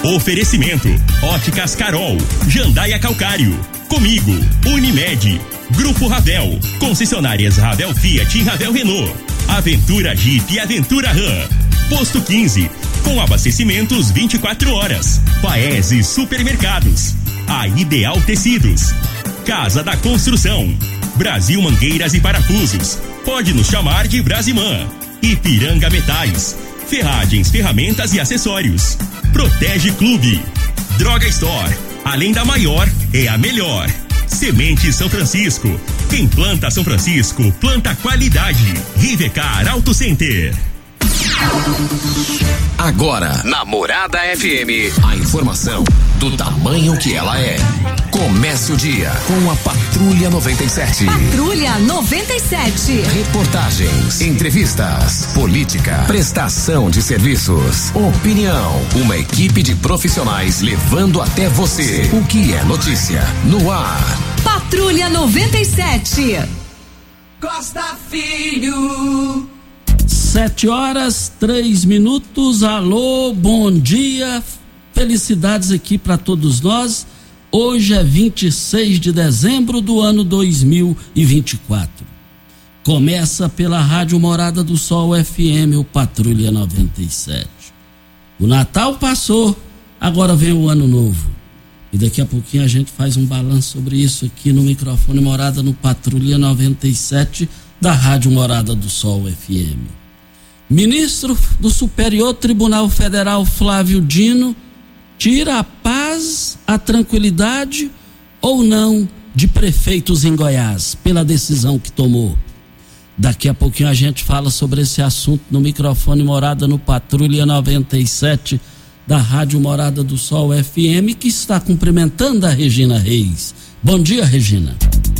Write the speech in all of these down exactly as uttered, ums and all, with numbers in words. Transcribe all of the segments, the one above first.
Oferecimento: Óticas Carol, Jandaia Calcário, Comigo, Unimed, Grupo Ravel, concessionárias Ravel Fiat e Ravel Renault, Aventura Jeep e Aventura Ram, Posto quinze, com abastecimentos vinte e quatro horas, Paese Supermercados, a Ideal Tecidos, Casa da Construção, Brasil Mangueiras e Parafusos, pode nos chamar de Brasimã, Ipiranga Metais, Ferragens, Ferramentas e Acessórios, Protege Clube, Droga Store, além da maior, é a melhor. Semente São Francisco, quem planta São Francisco, planta qualidade. Rivecar Auto Center. Agora, na Morada F M, a informação do tamanho que ela é. Comece o dia com a Patrulha noventa e sete. Patrulha noventa e sete. Reportagens, entrevistas, política, prestação de serviços, opinião. Uma equipe de profissionais levando até você o que é notícia no ar. Patrulha noventa e sete. Costa Filho. Sete horas, três minutos. Alô, bom dia. Felicidades aqui para todos nós. Hoje é vinte e seis de dezembro do ano dois mil e vinte e quatro. Começa pela Rádio Morada do Sol F M, o Patrulha noventa e sete. O Natal passou, agora vem o Ano Novo. E daqui a pouquinho a gente faz um balanço sobre isso aqui no microfone Morada no Patrulha noventa e sete da Rádio Morada do Sol F M. Ministro do Superior Tribunal Federal Flávio Dino tira a paz, a tranquilidade ou não de prefeitos em Goiás pela decisão que tomou. Daqui a pouquinho a gente fala sobre esse assunto no microfone Morada no Patrulha noventa e sete da Rádio Morada do Sol F M, que está cumprimentando a Regina Reis. Bom dia, Regina.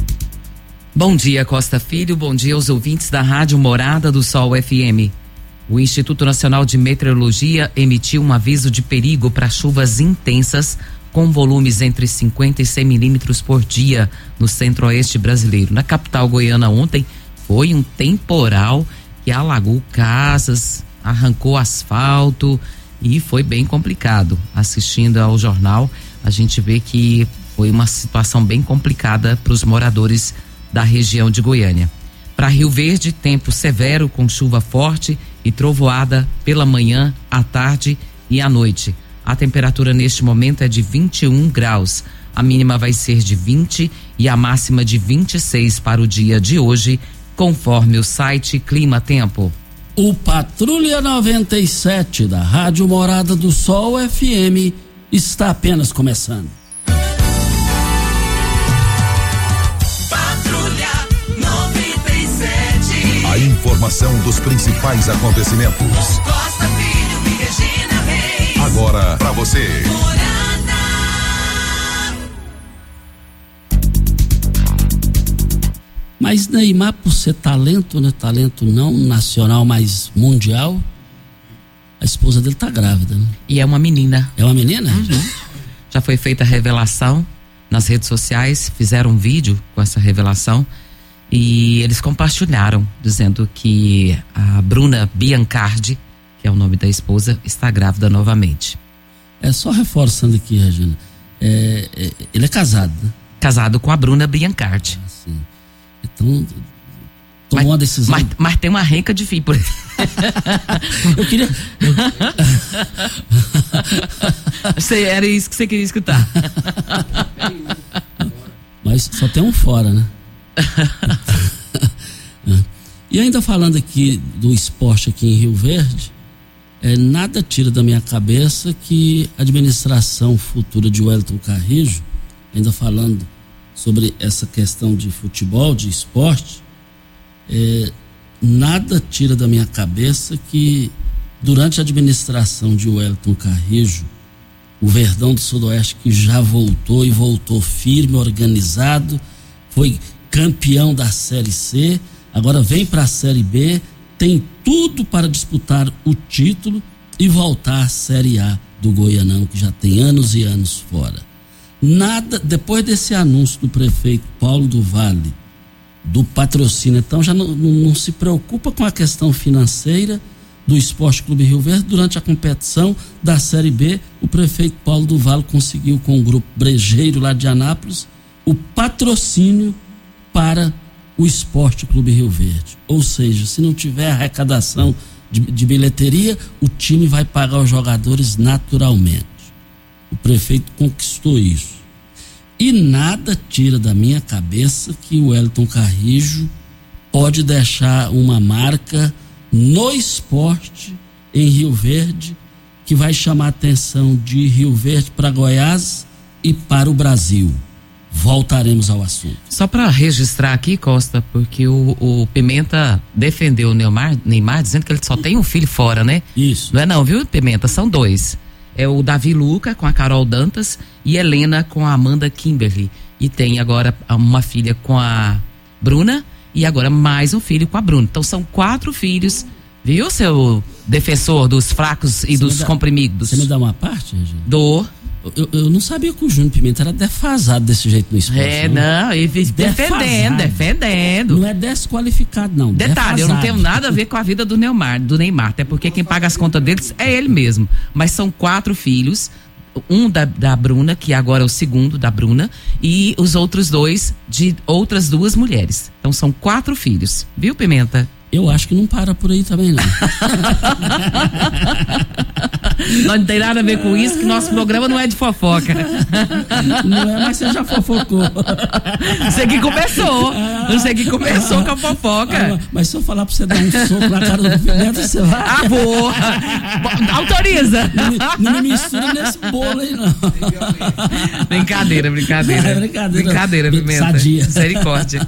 Bom dia, Costa Filho. Bom dia aos ouvintes da Rádio Morada do Sol F M. O Instituto Nacional de Meteorologia emitiu um aviso de perigo para chuvas intensas com volumes entre cinquenta e cem milímetros por dia no centro-oeste brasileiro. Na capital goiana ontem foi um temporal que alagou casas, arrancou asfalto e foi bem complicado. Assistindo ao jornal, a gente vê que foi uma situação bem complicada para os moradores da região de Goiânia. Para Rio Verde, tempo severo com chuva forte e trovoada pela manhã, à tarde e à noite. A temperatura neste momento é de vinte e um graus. A mínima vai ser de vinte e a máxima de vinte e seis para o dia de hoje, conforme o site Clima Tempo. O Patrulha noventa e sete da Rádio Morada do Sol F M está apenas começando. A informação dos principais acontecimentos. Costa Filho e Regina Reis. Agora pra você. Mas Neymar, por ser talento, né? Talento não nacional, mas mundial, a esposa dele tá grávida, né? E é uma menina. É uma menina? Uhum. Já foi feita a revelação nas redes sociais, fizeram um vídeo com essa revelação. E eles compartilharam, dizendo que a Bruna Biancardi, que é o nome da esposa, está grávida novamente. É, só reforçando aqui, Regina, é, é, ele é casado, né? Casado com a Bruna Biancardi. Ah, sim. Então, tomou mas, uma decisão. Mas, mas tem uma renca de filho por aí. Eu queria... Você, era isso que você queria escutar. Mas só tem um fora, né? E ainda falando aqui do esporte aqui em Rio Verde, é, nada tira da minha cabeça que a administração futura de Wellington Carrijo, ainda falando sobre essa questão de futebol, de esporte, é, nada tira da minha cabeça que durante a administração de Wellington Carrijo, o Verdão do Sudoeste, que já voltou e voltou firme, organizado, foi campeão da Série C, agora vem para a Série B, tem tudo para disputar o título e voltar à Série A do Goianão, que já tem anos e anos fora. Nada, depois desse anúncio do prefeito Paulo do Vale, do patrocínio, então já não, não, não se preocupa com a questão financeira do Esporte Clube Rio Verde durante a competição da Série B. O prefeito Paulo do Vale conseguiu com o grupo Brejeiro lá de Anápolis o patrocínio para o Esporte Clube Rio Verde. Ou seja, se não tiver arrecadação de, de bilheteria, o time vai pagar os jogadores naturalmente. O prefeito conquistou isso. E nada tira da minha cabeça que o Wellington Carrijo pode deixar uma marca no esporte em Rio Verde, que vai chamar a atenção de Rio Verde para Goiás e para o Brasil. Voltaremos ao assunto. Só para registrar aqui, Costa, porque o, o Pimenta defendeu o Neymar, Neymar, dizendo que ele só tem um filho fora, né? Isso. Não é não, viu, Pimenta? São dois. É o Davi Luca com a Carol Dantas e Helena com a Amanda Kimberly. E tem agora uma filha com a Bruna e agora mais um filho com a Bruna. Então são quatro filhos, viu, seu defensor dos fracos e Você dos dá, comprimidos? Você me dá uma parte, Regina? Dou. Eu, eu não sabia que o Júnior Pimenta era defasado desse jeito no esporte. É, não, e defendendo, defendendo. Não é desqualificado, não. Detalhe, defasado. Eu não tenho nada a ver com a vida do Neymar, do Neymar, até porque quem paga as contas deles é ele mesmo. Mas são quatro filhos, um da, da Bruna, que agora é o segundo da Bruna, e os outros dois de outras duas mulheres. Então são quatro filhos, viu, Pimenta? Eu acho que não para por aí também, não. Não tem nada a ver com isso, que nosso programa não é de fofoca. Não é, mas você já fofocou. Você que começou. Você que começou com a fofoca. Ah, mas se eu falar pra você dar um soco na cara do Pimenta, você vai. Ah, boa! Autoriza! Não me, não me mistura nesse bolo aí, não. Brincadeira, brincadeira. É brincadeira. Brincadeira, Pimenta. Sadia. Misericórdia.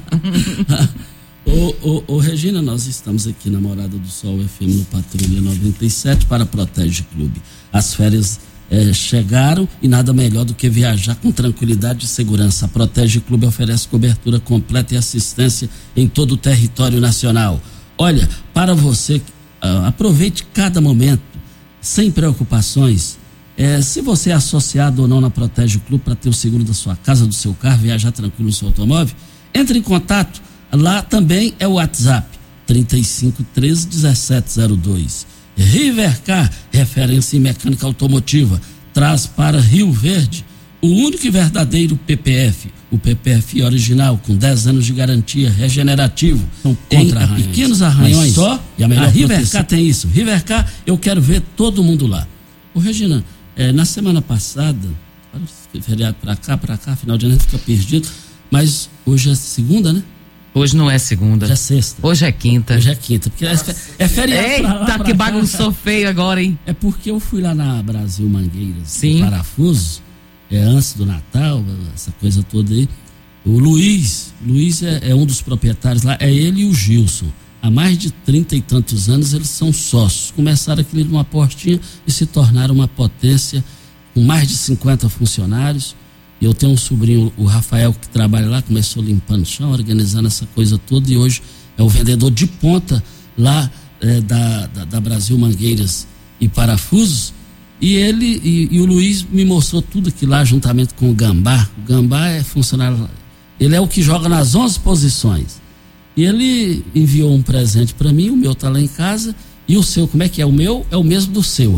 Ô, ô, ô, Regina, nós estamos aqui na Morada do Sol F M no Patrulha noventa e sete para Protege Clube. As férias eh, chegaram e nada melhor do que viajar com tranquilidade e segurança. A Protege Clube oferece cobertura completa e assistência em todo o território nacional. Olha, para você, uh, aproveite cada momento, sem preocupações. Eh, se você é associado ou não na Protege Clube para ter o seguro da sua casa, do seu carro, viajar tranquilo no seu automóvel, entre em contato. Lá também é o WhatsApp trinta e cinco, treze, dezessete zero dois. Rivercar, referência em mecânica automotiva, traz para Rio Verde o único e verdadeiro P P F, o P P F original, com dez anos de garantia, regenerativo, contra arranhões. Pequenos arranhões só, e a melhor a Rivercar tem isso. Rivercar, eu quero ver todo mundo lá. Ô Regina, é, na semana passada, feriado pra cá, pra cá, final de ano fica perdido, mas hoje é segunda, né? Hoje não é segunda. Hoje é sexta. Hoje é quinta. Hoje é quinta, porque é, é feriado. Eita, pra lá, pra que cá. bagunçou feio agora, hein? É porque eu fui lá na Brasil Mangueiras, Sim. no Parafuso, é, antes do Natal, essa coisa toda aí. O Luiz, Luiz é, é um dos proprietários lá, é ele e o Gilson. Há mais de trinta e tantos anos eles são sócios. Começaram aquilo numa portinha e se tornaram uma potência com mais de cinquenta funcionários. Eu tenho um sobrinho, o Rafael, que trabalha lá, começou limpando o chão, organizando essa coisa toda, e hoje é o vendedor de ponta lá é, da, da, da Brasil Mangueiras e Parafusos. E ele e, e o Luiz me mostrou tudo aqui lá, juntamente com o Gambá. O Gambá é funcionário, ele é o que joga nas onze posições. E ele enviou um presente para mim, o meu tá lá em casa. E o seu, como é que é? O meu é o mesmo do seu.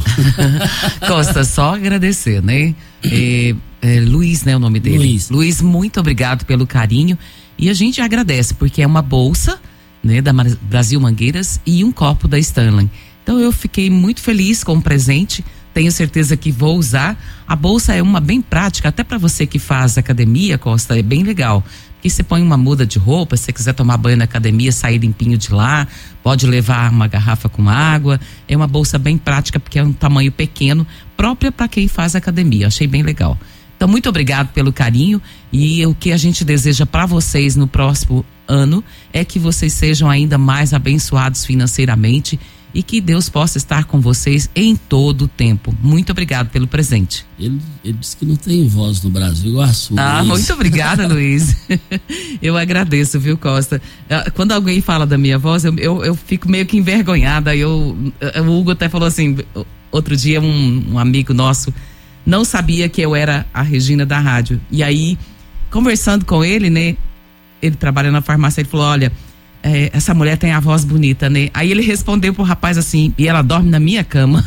Costa, só agradecer, né? É, é Luiz, né, o nome dele? Luiz. Luiz, muito obrigado pelo carinho. E a gente agradece, porque é uma bolsa, né, da Brasil Mangueiras e um copo da Stanley. Então eu fiquei muito feliz com o presente. Tenho certeza que vou usar. A bolsa é uma bem prática, até para você que faz academia, Costa, é bem legal. Porque você põe uma muda de roupa, se você quiser tomar banho na academia, sair limpinho de lá, pode levar uma garrafa com água. É uma bolsa bem prática, porque é um tamanho pequeno, própria para quem faz academia. Achei bem legal. Então, muito obrigado pelo carinho, e o que a gente deseja para vocês no próximo ano é que vocês sejam ainda mais abençoados financeiramente e que Deus possa estar com vocês em todo o tempo. Muito obrigado pelo presente. Ele, ele disse que não tem voz no Brasil igual a sua. Ah, Luiz. muito obrigada, Luiz. Eu agradeço, viu, Costa? Quando alguém fala da minha voz, eu, eu, eu fico meio que envergonhada. Eu, o Hugo até falou assim, outro dia um, um amigo nosso não sabia que eu era a Regina da rádio. E aí, conversando com ele, né, ele trabalha na farmácia, ele falou, olha, é, essa mulher tem a voz bonita, né? Aí ele respondeu pro rapaz assim, e ela dorme na minha cama.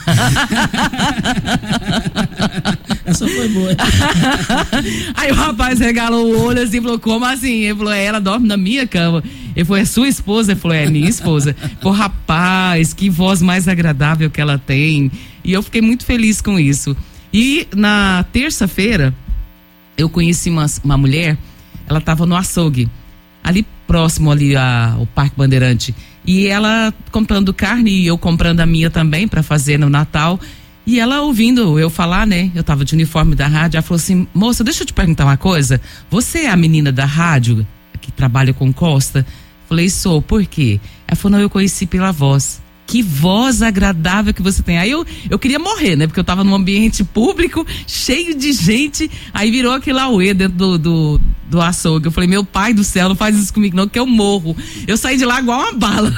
Essa foi boa. Aí o rapaz regalou o olho assim, falou, como assim? Ele falou, é, ela dorme na minha cama. Ele falou, é sua esposa? Ele falou, é minha esposa. Pô, rapaz, que voz mais agradável que ela tem. E eu fiquei muito feliz com isso. E na terça-feira, eu conheci uma, uma mulher, ela estava no açougue, ali próximo ali a, ao Parque Bandeirante. E ela comprando carne e eu comprando a minha também para fazer no Natal. E ela ouvindo eu falar, né? Eu tava de uniforme da rádio, ela falou assim, moça, deixa eu te perguntar uma coisa. Você é a menina da rádio que trabalha com Costa? Falei, sou, por quê? Ela falou, não, eu conheci pela voz. Que voz agradável que você tem. Aí eu, eu queria morrer, né? Porque eu tava num ambiente público, cheio de gente. Aí virou aquele auê dentro do, do, do açougue. Eu falei, meu pai do céu, não faz isso comigo não, que eu morro. Eu saí de lá igual uma bala.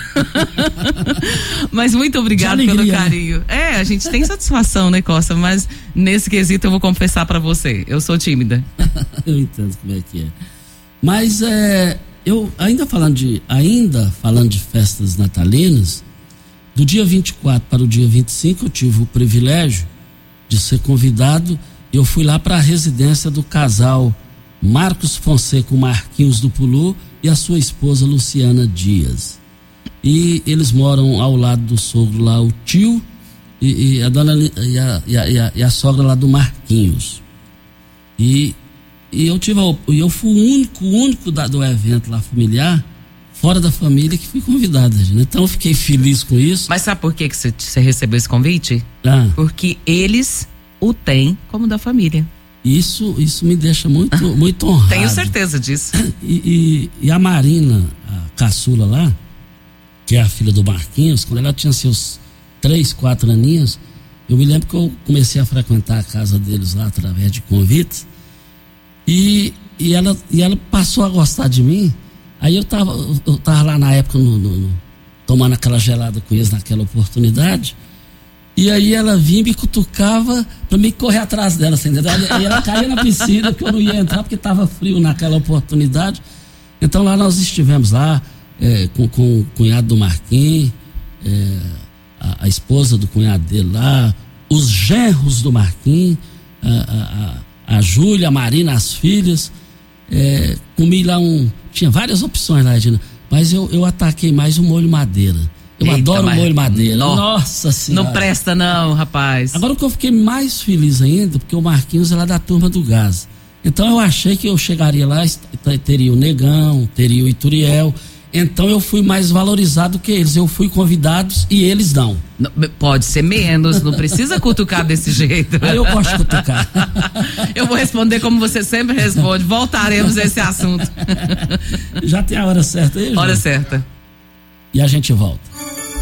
Mas muito obrigada pelo carinho. É, a gente tem satisfação, né, Costa? Mas nesse quesito eu vou confessar pra você. Eu sou tímida. Eu entendo como é que é. Mas é, eu ainda falando de, ainda falando de festas natalinas, do dia vinte e quatro para o dia vinte e cinco eu tive o privilégio de ser convidado. Eu fui lá para a residência do casal Marcos Fonseca Marquinhos do Pulu e a sua esposa Luciana Dias. E eles moram ao lado do sogro lá, o tio e, e, a, dona, e, a, e, a, e a sogra lá do Marquinhos. E, e eu tive eu fui o único, o único da, do evento lá familiar, fora da família, que fui convidada, né? Então eu fiquei feliz com isso. Mas sabe por que que você, você recebeu esse convite? Ah. Porque eles o têm como da família. Isso, isso me deixa muito, muito honrado. Tenho certeza disso. E, e, e a Marina, a caçula lá, que é a filha do Marquinhos, quando ela tinha seus três, quatro aninhos, eu me lembro que eu comecei a frequentar a casa deles lá através de convites. E, e, ela, e ela passou a gostar de mim. Aí eu tava, eu tava lá na época no, no, no, tomando aquela gelada com eles naquela oportunidade. E aí ela vinha e me cutucava pra mim correr atrás dela, assim, entendeu? Aí ela caía na piscina, porque eu não ia entrar porque tava frio naquela oportunidade. Então lá nós estivemos lá é, com, com o cunhado do Marquinhos, é, a, a esposa do cunhado dele lá, os genros do Marquinhos, a, a, a Júlia, a Marina, as filhas. É, comi lá um... Tinha várias opções lá, Edina, mas eu, eu ataquei mais o molho madeira. Eu Eita, adoro o molho madeira. No, Nossa Senhora. Não presta não, rapaz. Agora o que eu fiquei mais feliz ainda, porque o Marquinhos é lá da turma do gás. Então eu achei que eu chegaria lá, teria o Negão, teria o Ituriel. Então eu fui mais valorizado que eles. Eu fui convidados e eles não. não pode ser menos, não precisa cutucar desse jeito. Aí eu gosto de cutucar. Eu vou responder como você sempre responde. Voltaremos a esse assunto. Já tem a hora certa aí, Hora Ju? certa. E a gente volta.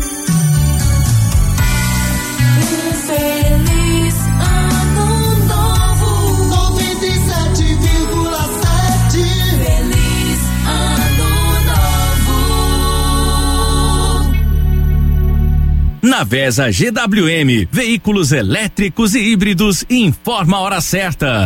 Na Vesa G W M, veículos elétricos e híbridos, informa a hora certa.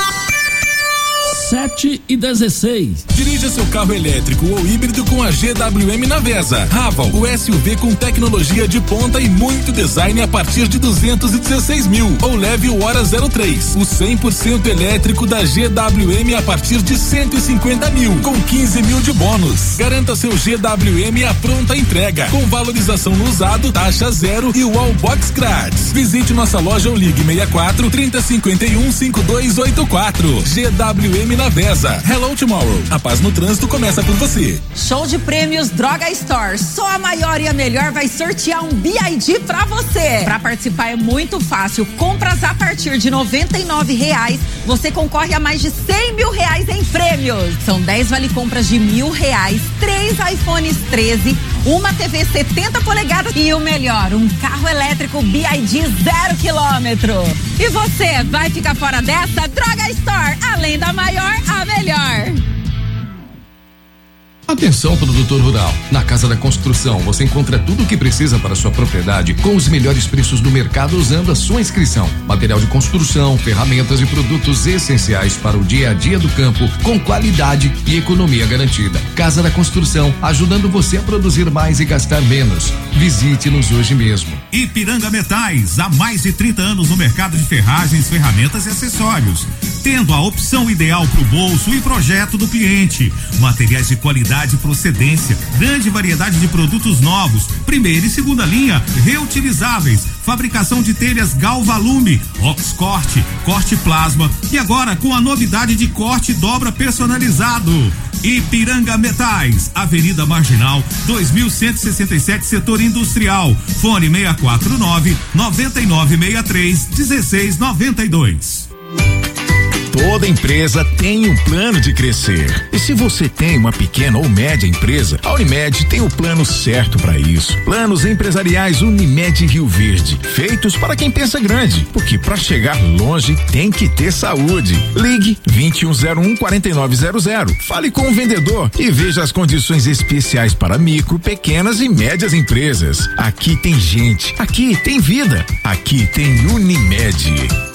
sete e dezesseis. Dirija seu carro elétrico ou híbrido com a G W M na Vesa. Raval, o S U V com tecnologia de ponta e muito design a partir de duzentos e dezesseis mil. Ou leve o Hora zero três, o cem por cento elétrico da G W M a partir de cento e cinquenta mil, com quinze mil de bônus. Garanta seu G W M à pronta entrega, com valorização no usado, taxa zero e o All Box grátis. Visite nossa loja ou ligue seis quatro, trinta, cinquenta e um, cinquenta e dois oitenta e quatro. G W M na Vesa. Hello Tomorrow. A paz no trânsito começa por você. Show de prêmios Droga Store. Só a maior e a melhor vai sortear um B I D pra você. Pra participar é muito fácil. Compras a partir de noventa e nove reais. Você concorre a mais de cem mil reais em prêmios. São dez vale compras de mil reais, três iPhones treze, uma T V setenta polegadas e o melhor, um carro elétrico B I D zero quilômetro. E você vai ficar fora dessa? Droga Store, além da maior, a melhor. Atenção, produtor rural. Na Casa da Construção você encontra tudo o que precisa para sua propriedade com os melhores preços do mercado usando a sua inscrição. Material de construção, ferramentas e produtos essenciais para o dia a dia do campo com qualidade e economia garantida. Casa da Construção, ajudando você a produzir mais e gastar menos. Visite-nos hoje mesmo. Ipiranga Metais, há mais de trinta anos no mercado de ferragens, ferramentas e acessórios, tendo a opção ideal para o bolso e projeto do cliente. Materiais de qualidade e procedência, grande variedade de produtos novos, primeira e segunda linha, reutilizáveis, fabricação de telhas Galvalume, Oxcorte, corte plasma e agora com a novidade de corte dobra personalizado. Ipiranga Metais, Avenida Marginal, dois mil cento e sessenta e sete, Setor Industrial. Fone seis quatro nove, nove nove seis três, um seis nove dois. Toda empresa tem um plano de crescer. E se você tem uma pequena ou média empresa, a Unimed tem o plano certo para isso. Planos empresariais Unimed Rio Verde, feitos para quem pensa grande, porque para chegar longe tem que ter saúde. Ligue vinte e um zero um, quarenta e nove zero zero. Fale com o vendedor e veja as condições especiais para micro, pequenas e médias empresas. Aqui tem gente, aqui tem vida, aqui tem Unimed.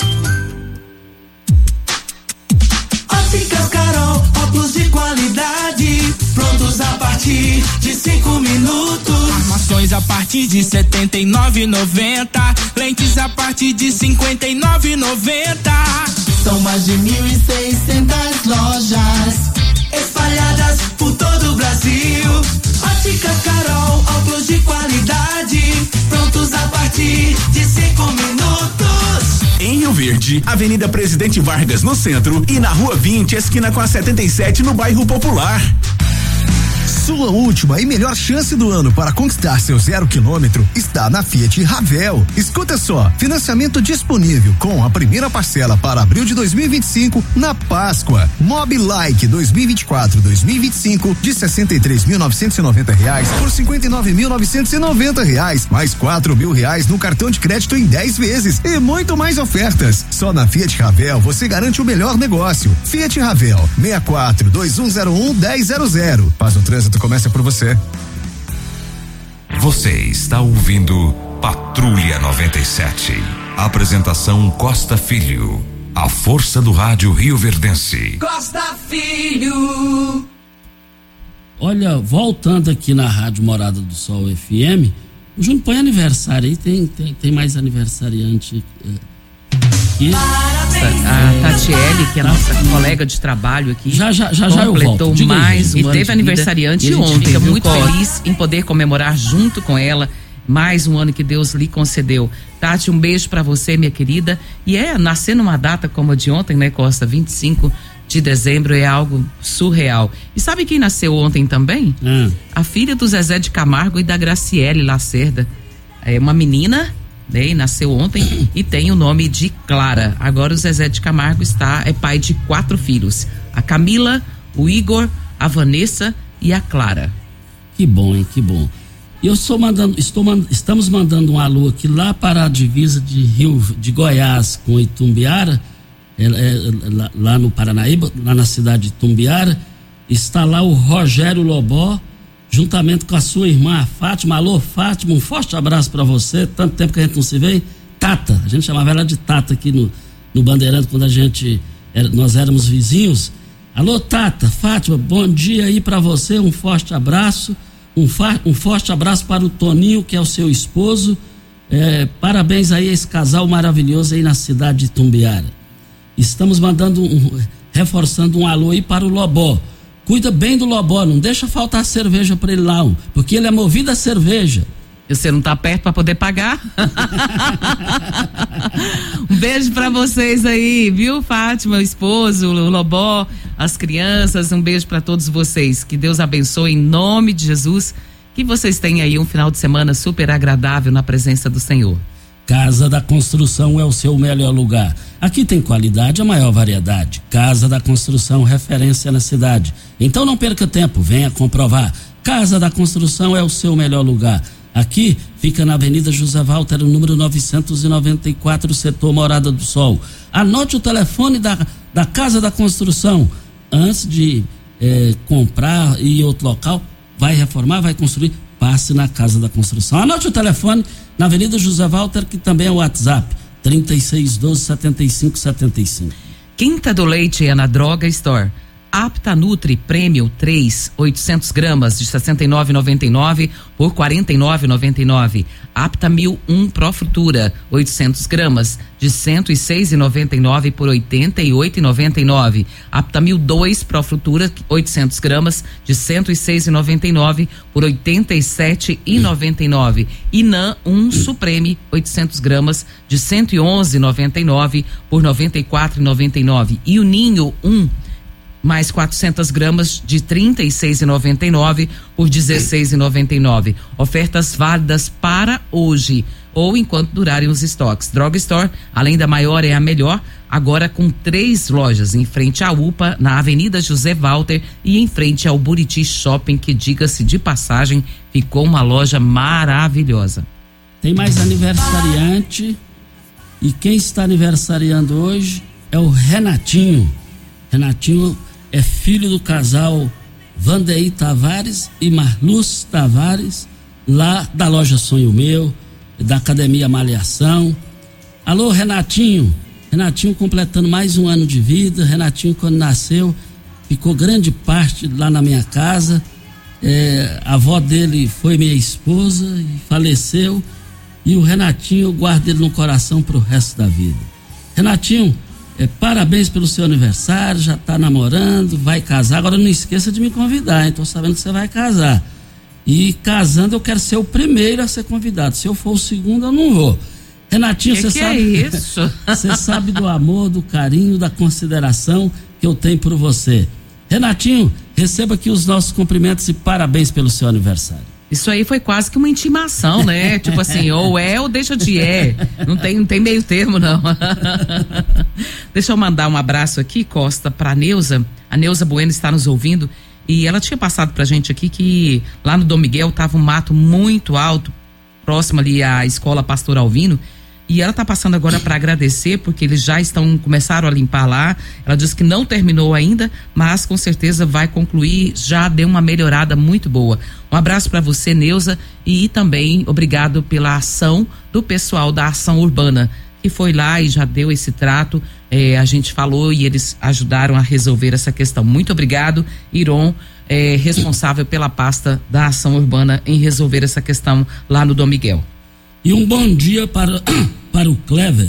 Óticas Carol, óculos de qualidade, prontos a partir de cinco minutos. Armações a partir de setenta e nove e noventa, lentes a partir de cinquenta e nove e noventa. São mais de mil e seiscentas lojas espalhadas por todo o Brasil. Óticas Carol, óculos de qualidade, prontos a partir de cinco minutos. Em Rio Verde, Avenida Presidente Vargas no centro e na Rua vinte, esquina com a setenta e sete no bairro Popular. Sua última e melhor chance do ano para conquistar seu zero quilômetro está na Fiat Ravel. Escuta só, financiamento disponível com a primeira parcela para abril de dois mil e vinte e cinco na Páscoa. Mob Like dois mil e vinte e quatro, dois mil e vinte e cinco de sessenta e três mil novecentos e noventa reais por cinquenta e nove mil novecentos e noventa reais, mais quatro mil reais no cartão de crédito em dez vezes e muito mais ofertas. Só na Fiat Ravel você garante o melhor negócio. Fiat Ravel seis quatro dois um zero um, um zero zero zero. Faz um trânsito, começa por você. Você está ouvindo Patrulha noventa e sete. Apresentação Costa Filho. A força do rádio rioverdense. Costa Filho. Olha, voltando aqui na Rádio Morada do Sol F M, o Júnior põe aniversário aí, tem, tem, tem mais aniversariante aqui. A Tatiele, que é a nossa colega de trabalho aqui, já já já, já completou eu mais um e ano teve de aniversariante vida, e a gente ontem, fica viu, muito Costa? feliz em poder comemorar junto com ela mais um ano que Deus lhe concedeu. Tati, um beijo pra você, minha querida. E é, nascer numa data como a de ontem, né, Costa? vinte e cinco de dezembro é algo surreal. E sabe quem nasceu ontem também? Hum. A filha do Zezé de Camargo e da Graciele Lacerda. É uma menina, né, nasceu ontem e tem o nome de Clara. Agora o Zezé de Camargo está, é pai de quatro filhos. A Camila, o Igor, a Vanessa e a Clara. Que bom, hein? Que bom. E eu estou mandando, estou, estamos mandando um alô aqui lá para a divisa de Rio, de Goiás com Itumbiara, é, é, lá, lá no Paranaíba, lá na cidade de Itumbiara. Está lá o Rogério Lobó, juntamente com a sua irmã, a Fátima. Alô, Fátima, um forte abraço para você. Tanto tempo que a gente não se vê. Tata, a gente chamava ela de Tata aqui no, no Bandeirante quando a gente, era, nós éramos vizinhos. Alô, Tata, Fátima, bom dia aí para você, um forte abraço. Um, fa- um forte abraço para o Toninho, que é o seu esposo. É, parabéns aí a esse casal maravilhoso aí na cidade de Itumbiara. Estamos mandando um, reforçando um alô aí para o Lobó. Cuida bem do Lobó, não deixa faltar cerveja para ele lá, porque ele é movido a cerveja. E você não tá perto para poder pagar? Um beijo para vocês aí, viu, Fátima, o esposo, o Lobó, as crianças, um beijo para todos vocês. Que Deus abençoe em nome de Jesus. Que vocês tenham aí um final de semana super agradável na presença do Senhor. Casa da Construção é o seu melhor lugar. Aqui tem qualidade, a maior variedade. Casa da Construção, referência na cidade. Então não perca tempo, venha comprovar. Casa da Construção é o seu melhor lugar. Aqui fica na Avenida José Walter, número novecentos e noventa e quatro, setor Morada do Sol. Anote o telefone da, da Casa da Construção. Antes de é, comprar e ir em outro local, vai reformar, vai construir, passe na Casa da Construção. Anote o telefone na Avenida José Walter, que também é o WhatsApp, trinta e seis doze, setenta e cinco setenta e cinco. Quinta do Leite é na Droga Store. Apta Nutri Premium três, oitocentos gramas de sessenta e nove e noventa e nove por quarenta e nove e noventa e nove. Apta Mil um Pro Futura oitocentos gramas de cento e seis e noventa e nove por oitenta e oito e noventa e nove. Apta Mil dois Pro Futura oitocentos gramas de cento e seis e noventa e nove por oitenta e sete e noventa e nove. Inan um Supreme oitocentos gramas de cento e onze e noventa e nove por noventa e quatro e noventa e nove. E o Ninho um mais quatrocentas gramas de trinta e seis e noventa e nove por dezesseis e noventa e nove. Ofertas válidas para hoje ou enquanto durarem os estoques. Drug Store, além da maior é a melhor, agora com três lojas, em frente à U P A, na Avenida José Walter e em frente ao Buriti Shopping, que, diga-se de passagem, ficou uma loja maravilhosa. Tem mais aniversariante, e quem está aniversariando hoje é o Renatinho. Renatinho é filho do casal Vandeir Tavares e Marluz Tavares, lá da loja Sonho Meu, da Academia Malhação. Alô, Renatinho. Renatinho completando mais um ano de vida. Renatinho, quando nasceu, ficou grande parte lá na minha casa. É, a avó dele foi minha esposa e faleceu. E o Renatinho, eu guardo ele no coração pro resto da vida. Renatinho, É, parabéns pelo seu aniversário, já tá namorando, vai casar. Agora não esqueça de me convidar, hein? Tô sabendo que você vai casar. E casando eu quero ser o primeiro a ser convidado. Se eu for o segundo, eu não vou. Renatinho, você sabe. Que é isso? Você sabe do amor, do carinho, da consideração que eu tenho por você. Renatinho, receba aqui os nossos cumprimentos e parabéns pelo seu aniversário. Isso aí foi quase que uma intimação, né? Tipo assim, ou é ou deixa de é. Não tem, não tem meio termo, não. Deixa eu mandar um abraço aqui, Costa, pra Neuza. A Neuza Bueno está nos ouvindo e ela tinha passado pra gente aqui que lá no Dom Miguel tava um mato muito alto, próximo ali à Escola Pastor Alvino. E ela tá passando agora para agradecer, porque eles já estão, começaram a limpar lá. Ela disse que não terminou ainda, mas com certeza vai concluir, já deu uma melhorada muito boa. Um abraço para você, Neuza, e também obrigado pela ação do pessoal da Ação Urbana, que foi lá e já deu esse trato. É, a gente falou e eles ajudaram a resolver essa questão. Muito obrigado, Iron, é, responsável pela pasta da Ação Urbana em resolver essa questão lá no Dom Miguel. E um bom dia para, para o Clever.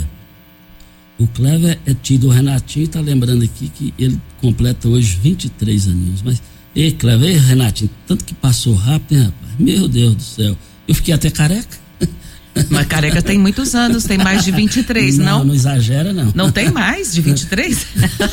O Clever é tio do Renatinho, tá lembrando aqui que ele completa hoje vinte e três aninhos. Mas, ei, Clever, ei, Renatinho, tanto que passou rápido, hein, rapaz? Meu Deus do céu. Eu fiquei até careca. Mas careca tem muitos anos, tem mais de vinte e três, não? Não, não exagera, não. Não tem mais de vinte e três?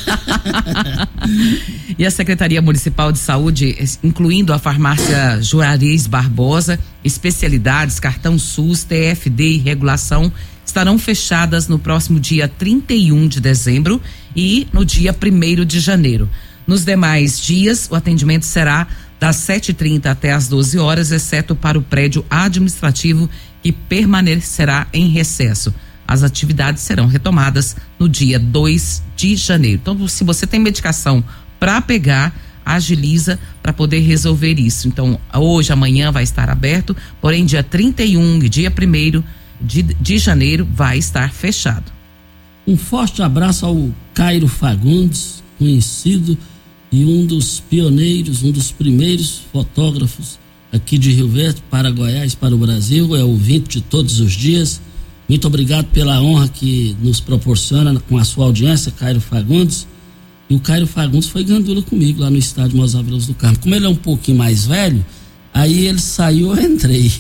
E a Secretaria Municipal de Saúde, incluindo a farmácia Juarez Barbosa, especialidades, cartão SUS, T F D e regulação, estarão fechadas no próximo dia trinta e um de dezembro e no dia primeiro de janeiro. Nos demais dias, o atendimento será das sete e trinta até as doze horas, exceto para o prédio administrativo, que permanecerá em recesso. As atividades serão retomadas no dia dois de janeiro. Então, se você tem medicação para pegar, agiliza para poder resolver isso. Então, hoje, amanhã vai estar aberto, porém, dia trinta e um e dia primeiro de, de janeiro vai estar fechado. Um forte abraço ao Cairo Fagundes, conhecido e um dos pioneiros, um dos primeiros fotógrafos aqui de Rio Verde para Goiás, para o Brasil, é ouvinte de todos os dias. Muito obrigado pela honra que nos proporciona com a sua audiência, Cairo Fagundes. E o Cairo Fagundes foi gandula comigo lá no estádio Mozar Veloso do Carmo. Como ele é um pouquinho mais velho, aí ele saiu, eu entrei.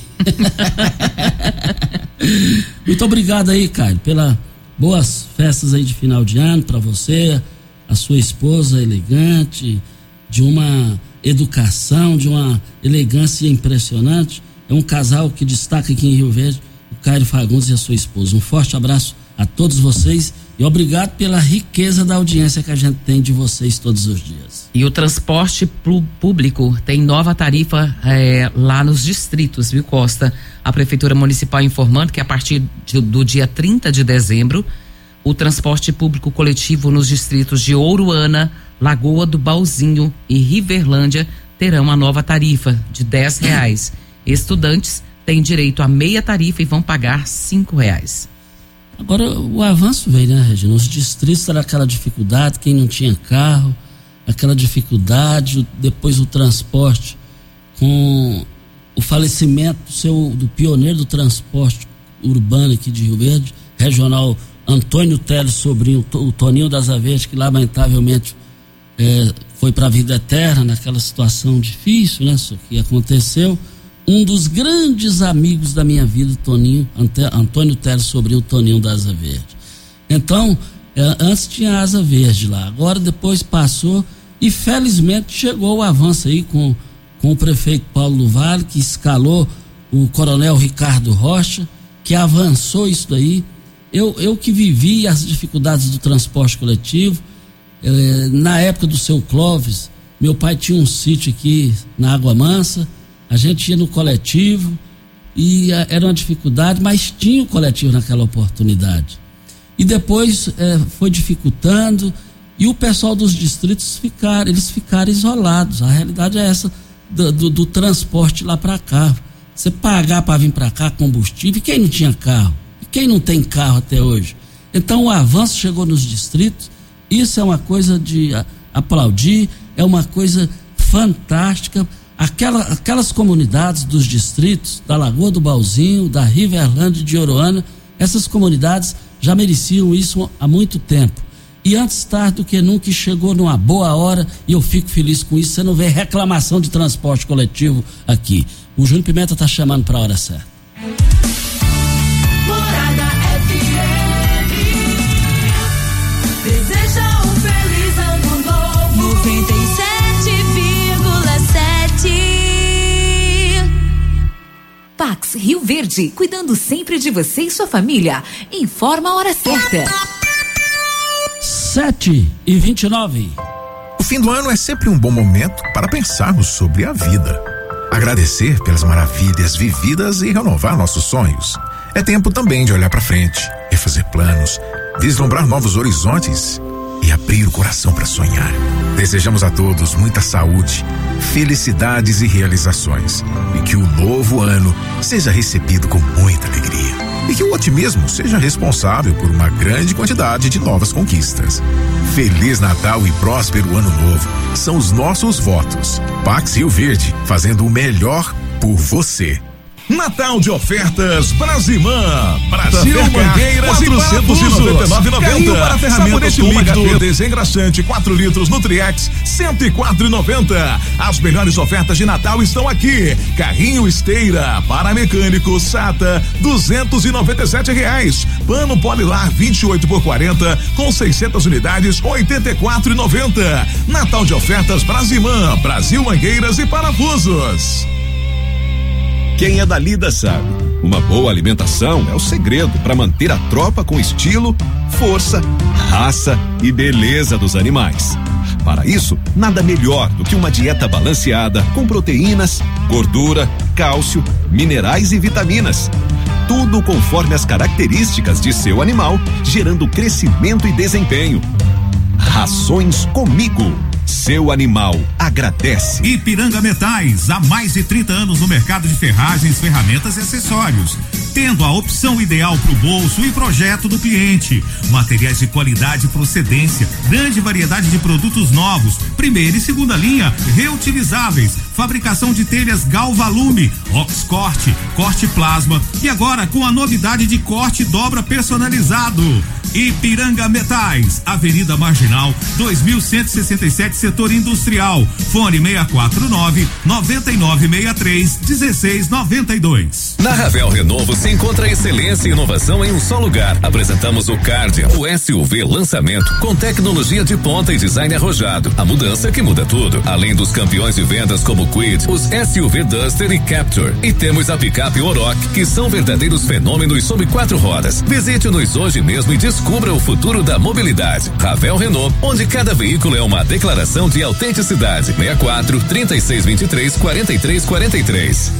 Muito obrigado aí, Cairo, pelas boas festas aí de final de ano para você, a sua esposa elegante, de uma educação, de uma elegância impressionante. É um casal que destaca aqui em Rio Verde, o Cairo Fagundes e a sua esposa. Um forte abraço a todos vocês e obrigado pela riqueza da audiência que a gente tem de vocês todos os dias. E o transporte público tem nova tarifa é, lá nos distritos, viu, Costa? A Prefeitura Municipal informando que a partir de, do dia trinta de dezembro, o transporte público coletivo nos distritos de Ouruana, Lagoa do Balzinho e Riverlândia terão a nova tarifa de dez reais. Estudantes têm direito a meia tarifa e vão pagar cinco reais. Agora o avanço veio, né, Regina? Os distritos era aquela dificuldade, quem não tinha carro, aquela dificuldade, depois o transporte, com o falecimento do, seu, do pioneiro do transporte urbano aqui de Rio Verde, regional Antônio Teles Sobrinho, o Toninho das Aveias, que lamentavelmente é, foi para a vida eterna naquela situação difícil, né, isso que aconteceu. Um dos grandes amigos da minha vida, Toninho, Antônio Teles Sobrinho, Toninho da Asa Verde. Então, é, antes tinha a Asa Verde lá, agora depois passou e felizmente chegou o avanço aí com, com o prefeito Paulo do Vale, que escalou o coronel Ricardo Rocha, que avançou isso daí. Eu, eu que vivi as dificuldades do transporte coletivo, é, na época do seu Clóvis, meu pai tinha um sítio aqui na Água Mansa. A gente ia no coletivo e a, era uma dificuldade, mas tinha o coletivo naquela oportunidade. E depois é, foi dificultando e o pessoal dos distritos ficaram, eles ficaram isolados. A realidade é essa do, do, do transporte lá para cá. Você pagar para vir para cá combustível, e quem não tinha carro? E quem não tem carro até hoje? Então o avanço chegou nos distritos, isso é uma coisa de a, aplaudir, é uma coisa fantástica. Aquela, aquelas comunidades dos distritos, da Lagoa do Balzinho, da Riverlândia de Oroana, essas comunidades já mereciam isso há muito tempo. E antes tarde do que nunca chegou numa boa hora e eu fico feliz com isso. Você não vê reclamação de transporte coletivo aqui. O Júnior Pimenta está chamando para a hora certa. Morada F M deseja um feliz ano novo. noventa e sete vírgula sete Pax Rio Verde, cuidando sempre de você e sua família. Informa a hora certa. sete e vinte e nove. O fim do ano é sempre um bom momento para pensarmos sobre a vida. Agradecer pelas maravilhas vividas e renovar nossos sonhos. É tempo também de olhar para frente, refazer planos, vislumbrar novos horizontes e abrir o coração para sonhar. Desejamos a todos muita saúde, felicidades e realizações. E que o novo ano seja recebido com muita alegria. E que o otimismo seja responsável por uma grande quantidade de novas conquistas. Feliz Natal e próspero Ano Novo são os nossos votos. Pax Rio Verde, fazendo o melhor por você. Natal de ofertas Brasimã. Brasil Mangueiras quatrocentos e noventa e nove reais e noventa centavos. Para ferramentas com H P desengraxante quatro litros Nutriex cento e quatro reais e noventa centavos. As melhores ofertas de Natal estão aqui. Carrinho esteira para mecânico Sata duzentos e noventa e sete reais. Pano Polilar vinte e oito por quarenta com seiscentas unidades oitenta e quatro reais e noventa centavos. Natal de ofertas Brasimã, Brasil Mangueiras e Parafusos. Quem é da Lida sabe, uma boa alimentação é o segredo para manter a tropa com estilo, força, raça e beleza dos animais. Para isso, nada melhor do que uma dieta balanceada com proteínas, gordura, cálcio, minerais e vitaminas. Tudo conforme as características de seu animal, gerando crescimento e desempenho. Rações Comigo. Seu animal agradece. Ipiranga Metais, há mais de trinta anos no mercado de ferragens, ferramentas e acessórios, tendo a opção ideal para o bolso e projeto do cliente. Materiais de qualidade e procedência, grande variedade de produtos novos, primeira e segunda linha, reutilizáveis, fabricação de telhas Galvalume, Oxcorte, corte plasma e agora com a novidade de corte dobra personalizado. Ipiranga Metais, Avenida Marginal, dois mil cento e sessenta e sete, Setor Industrial. Fone seis quatro nove, nove nove seis três, um seis nove dois. Na Ravel Renault você encontra excelência e inovação em um só lugar. Apresentamos o Cardia, o S U V lançamento com tecnologia de ponta e design arrojado. A mudança que muda tudo. Além dos campeões de vendas como Kwid, os S U V Duster e Captur. E temos a picape Oroch, que são verdadeiros fenômenos sob quatro rodas. Visite-nos hoje mesmo e descubra o futuro da mobilidade. Ravel Renault, onde cada veículo é uma declaração de autenticidade. seis quatro, trinta e seis, vinte e três, quarenta e três, quarenta e três.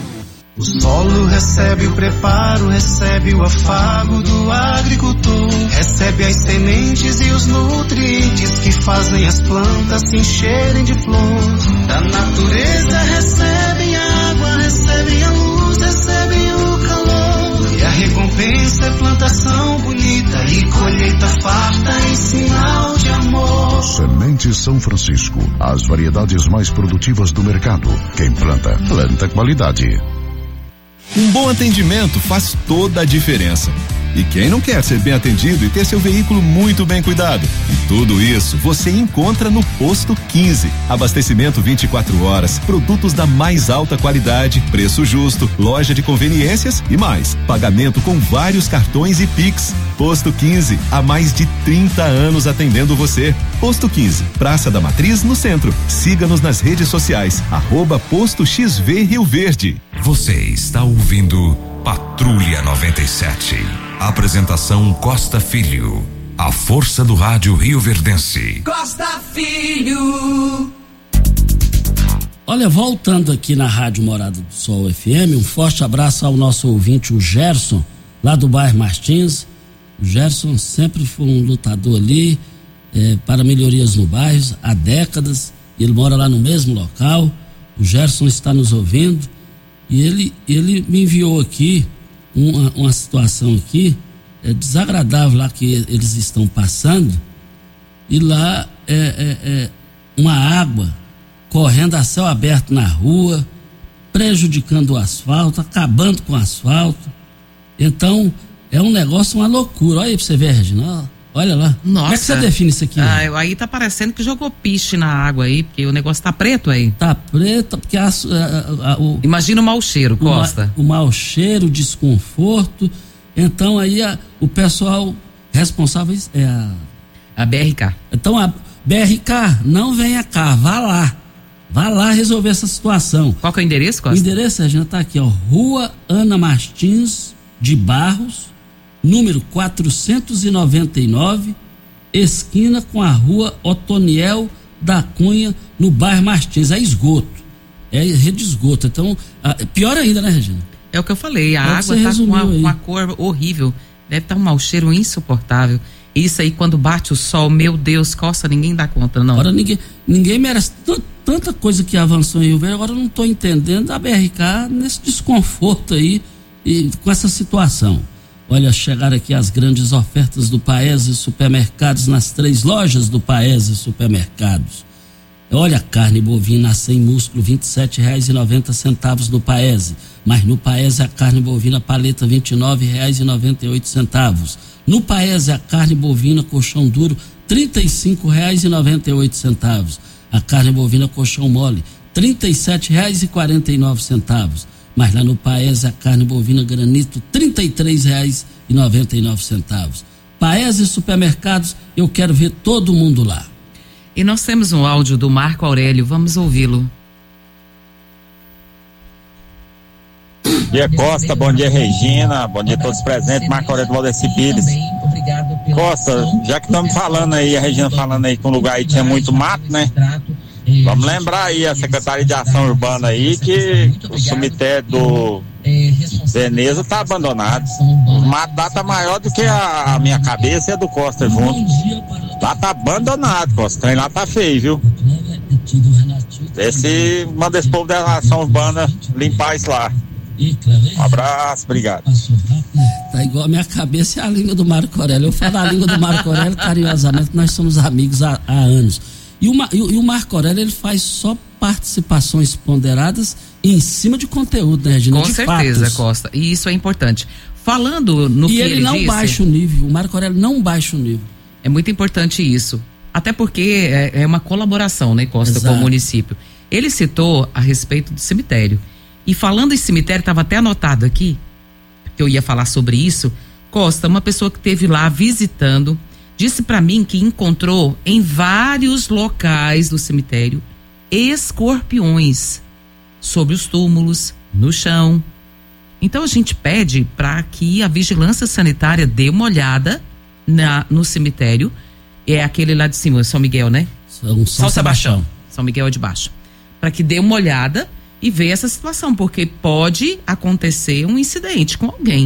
O solo recebe o preparo, recebe o afago do agricultor. recebe as sementes e os nutrientes que fazem as plantas se encherem de flor. Da natureza recebem a água, recebem a luz, recebem o calor. E a recompensa é plantação bonita e colheita farta em sinal de amor. Sementes São Francisco, as variedades mais produtivas do mercado. Quem planta, planta qualidade. Um bom atendimento faz toda a diferença. E quem não quer ser bem atendido e ter seu veículo muito bem cuidado? E tudo isso você encontra no Posto quinze. Abastecimento vinte e quatro horas, produtos da mais alta qualidade, preço justo, loja de conveniências e mais. Pagamento com vários cartões e Pix. Posto quinze, há mais de trinta anos atendendo você. Posto quinze, Praça da Matriz, no centro. Siga-nos nas redes sociais, arroba Posto X V Rio Verde. Você está ouvindo Patrulha noventa e sete. Apresentação Costa Filho. A força do rádio rioverdense. Costa Filho. Olha, voltando aqui na Rádio Morada do Sol F M, um forte abraço ao nosso ouvinte, o Gerson, lá do bairro Martins. O Gerson sempre foi um lutador ali é, para melhorias no bairro há décadas. Ele mora lá no mesmo local. O Gerson está nos ouvindo e ele, ele me enviou aqui uma, uma situação aqui é, desagradável lá que eles estão passando, e lá é, é, é uma água correndo a céu aberto na rua, prejudicando o asfalto, acabando com o asfalto. Então é um negócio, uma loucura. Olha aí pra você ver, Regina, olha lá. Nossa. Como é que você define isso aqui? Ah, aí tá parecendo que jogou piche na água aí, porque o negócio tá preto aí. Tá preto, porque a, a, a, o, imagina o mau cheiro, Costa. O, o mau cheiro, o desconforto. Então aí a, o pessoal responsável é a... A B R K. Então a B R K, não venha cá, vá lá. Vá lá resolver essa situação. Qual que é o endereço, Costa? O endereço, Regina, tá aqui, ó. Rua Ana Martins de Barros, número quatrocentos e noventa e nove, esquina com a rua Otoniel da Cunha, no bairro Martins. É esgoto, é rede de esgoto. Então, pior ainda, né, Regina? É o que eu falei, a é água tá com uma, uma cor horrível, deve estar um mau cheiro insuportável. Isso aí, quando bate o sol, meu Deus, Costa, ninguém dá conta, não. Agora ninguém, ninguém merece t- tanta coisa que avançou em Rio Verde. Agora eu não estou entendendo a B R K nesse desconforto aí e com essa situação. Olha, chegaram aqui as grandes ofertas do Paese Supermercados nas três lojas do Paese Supermercados. Olha, carne bovina sem músculo, vinte e sete reais e noventa centavos no Paese. Mas no Paese a carne bovina paleta, vinte e nove reais e noventa e oito centavos. No Paese a carne bovina colchão duro, trinta e cinco reais e noventa e oito centavos. A carne bovina colchão mole, trinta e sete reais e quarenta e nove centavos. Mas lá no Paese a carne bovina granito, trinta e três reais e noventa e nove centavos. Paese Supermercados, eu quero ver todo mundo lá. E nós temos um áudio do Marco Aurélio, vamos ouvi-lo. Bom dia, Costa, bom dia, Regina, bom dia a todos presentes, Marco Aurélio Valdeci Pires. Costa, já que estamos falando aí, a Regina falando aí que um lugar aí tinha muito mato, né? Vamos lembrar aí a Secretaria de Ação Urbana aí que o cemitério do Veneza tá abandonado. O mato lá tá maior do que a, a minha cabeça e a do Costa junto. Lá tá abandonado, Costa. O trem lá tá feio, viu? Esse, manda esse povo da ação urbana limpar isso lá. Um abraço, obrigado. Tá igual a minha cabeça e a língua do Marco Aurélio. Eu falo a língua do Marco Aurélio carinhosamente, nós somos amigos há, há anos. E o, e o Marco Aurélio, ele faz só participações ponderadas em cima de conteúdo, né, Regina? Com de certeza, fatos. Costa. E isso é importante. Falando no e que ele, ele não disse, baixa o nível. O Marco Aurélio não baixa o nível. É muito importante isso. Até porque é, é uma colaboração, né, Costa, Exato. com o município. Ele citou a respeito do cemitério. E falando em cemitério, estava até anotado aqui, que eu ia falar sobre isso. Costa, uma pessoa que esteve lá visitando, disse para mim que encontrou em vários locais do cemitério escorpiões sobre os túmulos, no chão. Então a gente pede para que a vigilância sanitária dê uma olhada na, no cemitério. É aquele lá de cima, São Miguel, né? São, São Sebastião. São Miguel é de baixo. Para que dê uma olhada e ver essa situação, porque pode acontecer um incidente com alguém.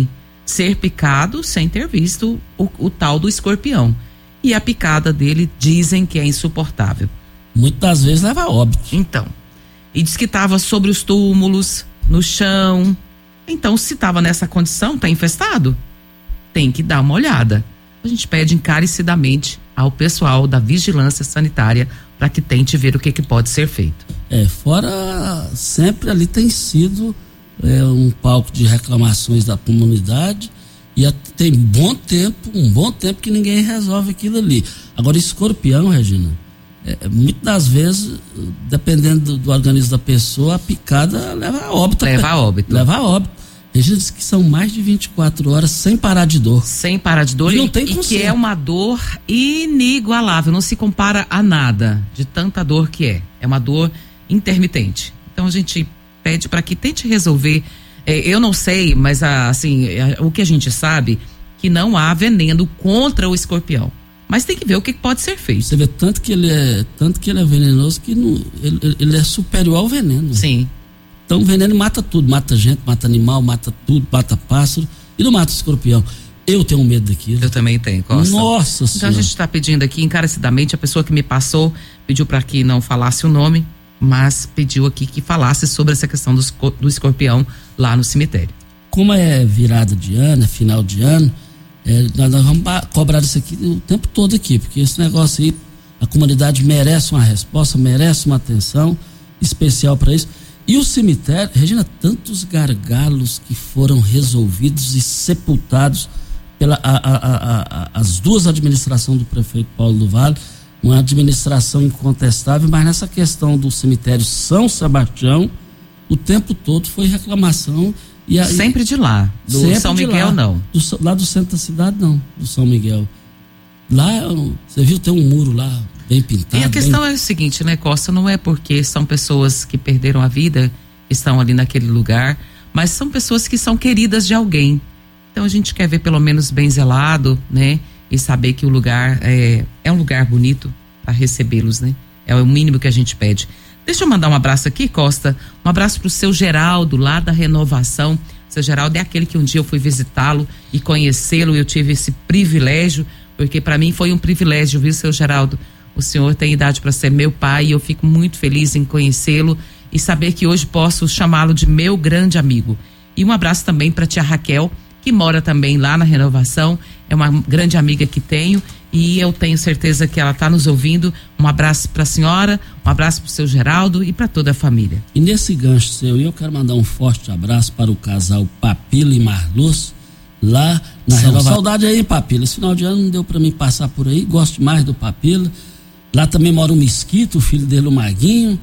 ser picado sem ter visto o, o tal do escorpião. E a picada dele dizem que é insuportável. Muitas vezes leva a óbito. Então, e diz que estava sobre os túmulos, no chão. Então, se estava nessa condição, está infestado, tem que dar uma olhada. A gente pede encarecidamente ao pessoal da vigilância sanitária para que tente ver o que, que pode ser feito. É, fora sempre ali tem sido é, um palco de reclamações da comunidade e a, tem bom tempo, um bom tempo que ninguém resolve aquilo ali. Agora, escorpião, Regina, é, muitas das vezes, dependendo do, do organismo da pessoa, a picada leva a óbito. Leva a óbito. Leva a óbito. Regina diz que são mais de vinte e quatro horas sem parar de dor. Sem parar de dor. E não tem e que é uma dor inigualável, não se compara a nada de tanta dor que é. É uma dor intermitente. Então a gente pede para que tente resolver. É, eu não sei, mas a, assim, é, o que a gente sabe que não há veneno contra o escorpião. Mas tem que ver o que pode ser feito. Você vê tanto que ele é, tanto que ele é venenoso que não, ele, ele é superior ao veneno. Sim. Então o veneno mata tudo, mata gente, mata animal, mata tudo, mata pássaro e não mata o escorpião. Eu tenho medo daquilo. Eu também tenho, Costa. Nossa Então Senhora. a gente está pedindo aqui encarecidamente, a pessoa que me passou pediu para que não falasse o nome, mas pediu aqui que falasse sobre essa questão do, do escorpião lá no cemitério. Como é virada de ano, é final de ano, é, nós, nós vamos cobrar isso aqui o tempo todo aqui, porque esse negócio aí, a comunidade merece uma resposta, merece uma atenção especial para isso. E o cemitério, Regina, tantos gargalos que foram resolvidos e sepultados pela a, a, a, a, as duas administrações do prefeito Paulo do Vale, uma administração incontestável, mas nessa questão do cemitério São Sebastião, o tempo todo foi reclamação. E a, sempre de lá, do São Miguel lá, não. Do, lá do centro da cidade não, do São Miguel. Lá, você viu, tem um muro lá, bem pintado. E a questão bem... é o seguinte, né, Costa, não é porque são pessoas que perderam a vida, que estão ali naquele lugar, mas são pessoas que são queridas de alguém. Então a gente quer ver pelo menos bem zelado, né, e saber que o lugar é, é um lugar bonito para recebê-los, né, é o mínimo que a gente pede. Deixa eu mandar um abraço aqui, Costa, um abraço pro seu Geraldo, lá da Renovação. O seu Geraldo é aquele que um dia eu fui visitá-lo e conhecê-lo, eu tive esse privilégio, porque para mim foi um privilégio, viu, seu Geraldo? O senhor tem idade para ser meu pai e eu fico muito feliz em conhecê-lo e saber que hoje posso chamá-lo de meu grande amigo. E um abraço também para tia Raquel, que mora também lá na Renovação, é uma grande amiga que tenho e eu tenho certeza que ela está nos ouvindo. Um abraço para a senhora, um abraço para o seu Geraldo e para toda a família. E nesse gancho seu, eu quero mandar um forte abraço para o casal Papila e Marluz, lá na Renovação. Saudade aí, Papila. Esse final de ano não deu para mim passar por aí, gosto mais do Papila. Lá também mora o Mesquito, o filho dele, o Maguinho.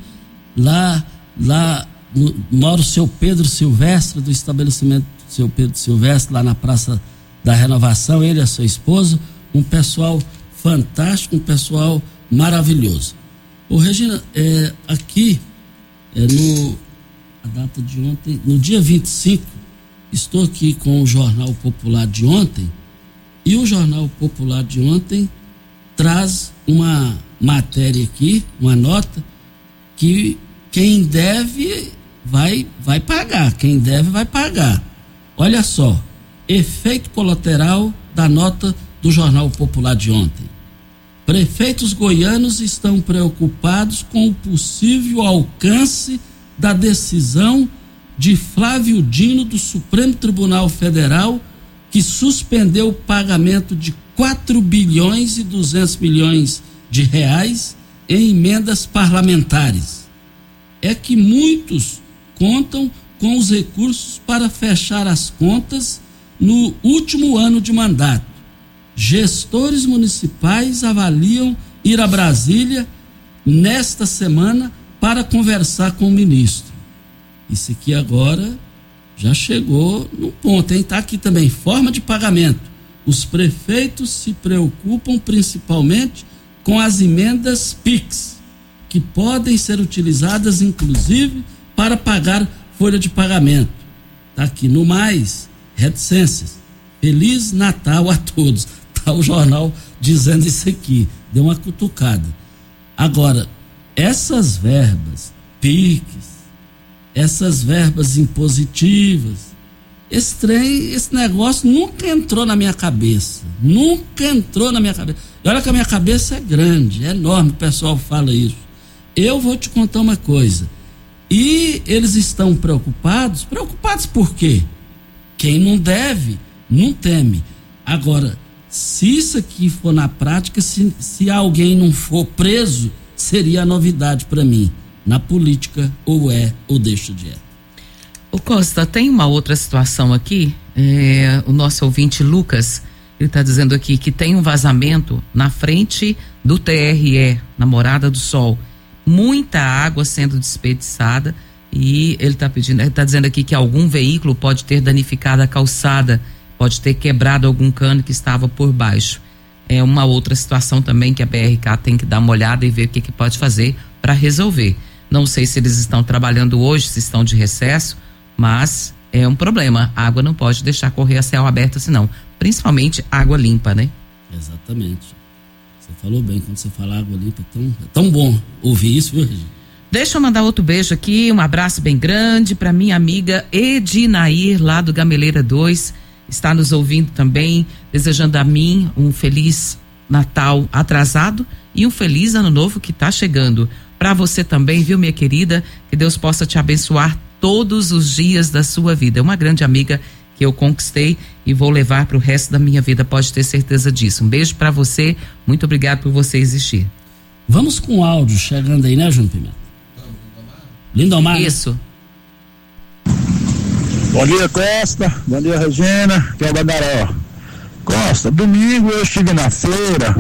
Lá, lá no, mora o seu Pedro Silvestre, do estabelecimento do seu Pedro Silvestre, lá na Praça da Renovação, ele e a sua esposa. Um pessoal fantástico, um pessoal maravilhoso. Ô Regina, é, aqui, é no, a data de ontem, no dia vinte e cinco, estou aqui com o Jornal Popular de ontem, e o Jornal Popular de ontem traz uma matéria aqui, uma nota, que quem deve vai, vai pagar, quem deve vai pagar. Olha só, efeito colateral da nota do Jornal Popular de ontem. Prefeitos goianos estão preocupados com o possível alcance da decisão de Flávio Dino do Supremo Tribunal Federal, que suspendeu o pagamento de quatro bilhões e duzentos milhões de reais em emendas parlamentares. É que muitos contam com os recursos para fechar as contas no último ano de mandato. Gestores municipais avaliam ir a Brasília nesta semana para conversar com o ministro. Isso aqui agora já chegou no ponto, hein? Está aqui também, forma de pagamento. Os prefeitos se preocupam principalmente com as emendas Pix, que podem ser utilizadas inclusive para pagar folha de pagamento. Está aqui no mais, reticências. Feliz Natal a todos. Está o jornal dizendo isso aqui, deu uma cutucada. Agora, essas verbas, Pix, essas verbas impositivas, esse trem, esse negócio nunca entrou na minha cabeça. Nunca entrou na minha cabeça. E olha que a minha cabeça é grande, é enorme, o pessoal fala isso. Eu vou te contar uma coisa. E eles estão preocupados? Preocupados por quê? Quem não deve, não teme. Agora, se isso aqui for na prática, se, se alguém não for preso, seria a novidade para mim. Na política, ou é ou deixa de é. Ô Costa, tem uma outra situação aqui, é, o nosso ouvinte Lucas, ele está dizendo aqui que tem um vazamento na frente do T R E, na Morada do Sol, muita água sendo desperdiçada e ele está pedindo, ele está dizendo aqui que algum veículo pode ter danificado a calçada, pode ter quebrado algum cano que estava por baixo. É uma outra situação também que a B R K tem que dar uma olhada e ver o que, que pode fazer para resolver. Não sei se eles estão trabalhando hoje, se estão de recesso, mas é um problema. A água não pode deixar correr a céu aberto assim não. Principalmente água limpa, né? Exatamente. Você falou bem, quando você fala água limpa, é tão, é tão bom ouvir isso, viu, Regina? Deixa eu mandar outro beijo aqui, um abraço bem grande para minha amiga Edinair, lá do Gameleira dois, está nos ouvindo também, desejando a mim um feliz Natal atrasado e um feliz Ano Novo que está chegando. Para você também, viu, minha querida? Que Deus possa te abençoar todos os dias da sua vida. É uma grande amiga que eu conquistei e vou levar para o resto da minha vida, pode ter certeza disso. Um beijo para você, muito obrigado por você existir. Vamos com o áudio chegando aí, né, Júnior Pimenta? Lindomar. Isso. Bom dia, Costa. Bom dia, Regina. Que é o Bandaró. Costa, domingo eu estive na feira,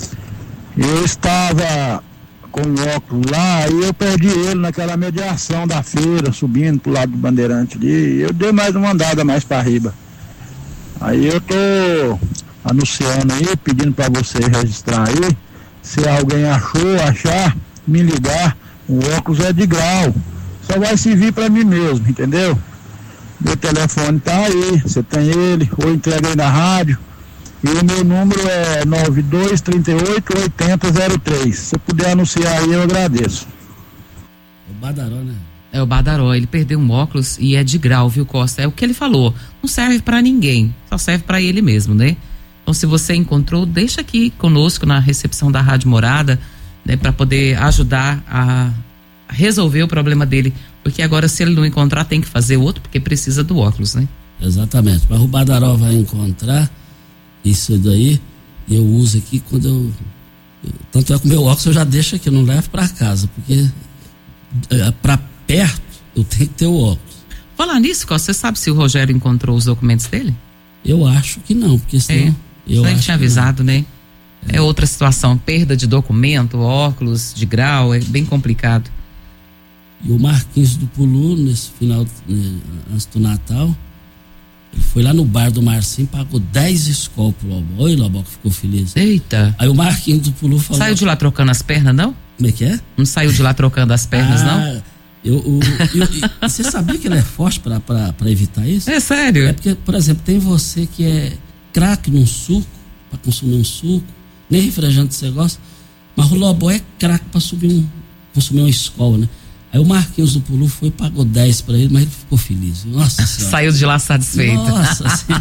eu estava com o óculos lá e eu perdi ele naquela mediação da feira, subindo pro lado do Bandeirante ali. Eu dei mais uma andada mais para riba. Aí eu tô anunciando aí, pedindo para você registrar aí. Se alguém achou, achar, me ligar. O óculos é de grau. Só vai servir para mim mesmo, entendeu? Meu telefone tá aí, você tem ele, ou entrega aí na rádio. E o meu número é nove dois três oito oito zero zero três. Se você puder anunciar aí, eu agradeço. O Badaró, né? É o Badaró, ele perdeu um óculos e é de grau, viu, Costa? É o que ele falou, não serve pra ninguém, só serve pra ele mesmo, né? Então, se você encontrou, deixa aqui conosco na recepção da Rádio Morada, né, pra poder ajudar a resolver o problema dele, porque agora se ele não encontrar, tem que fazer outro, porque precisa do óculos, né? Exatamente, mas o Badaró vai encontrar isso daí, eu uso aqui quando eu, eu tanto é que o meu óculos eu já deixo aqui, eu não levo para casa, porque é, para perto eu tenho que ter o óculos. Falar nisso, Costa, você sabe se o Rogério encontrou os documentos dele? Eu acho que não, porque senão... É, eu ele tinha avisado, não. Né? É. é outra situação, perda de documento, óculos de grau, é bem complicado. E o Marquinhos do Pulu, nesse final, antes do Natal, ele foi lá no bar do Marcinho, pagou dez escolas pro Lobó. Oi, Lobó, que ficou feliz. Eita. Aí o Marquinhos do Pulu falou... Saiu de lá trocando as pernas, não? Como é que é? Não saiu de lá trocando as pernas, ah, não? Eu, eu, eu, eu, você sabia que ele é forte pra, pra, pra evitar isso? É sério? É porque, por exemplo, tem você que é craque num suco, pra consumir um suco, nem refrigerante você gosta, mas o Lobó é craque pra subir um, consumir uma escola, né? Aí o Marquinhos do Pulu foi e pagou dez pra ele, mas ele ficou feliz. Nossa Senhora. Saiu de lá satisfeito. Nossa Senhora.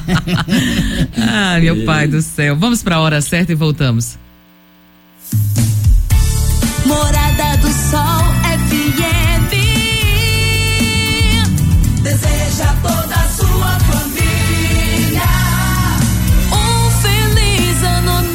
Ah, meu é. Pai do céu. Vamos pra hora certa e voltamos. Morada do Sol F M. Deseja a toda a sua família um feliz ano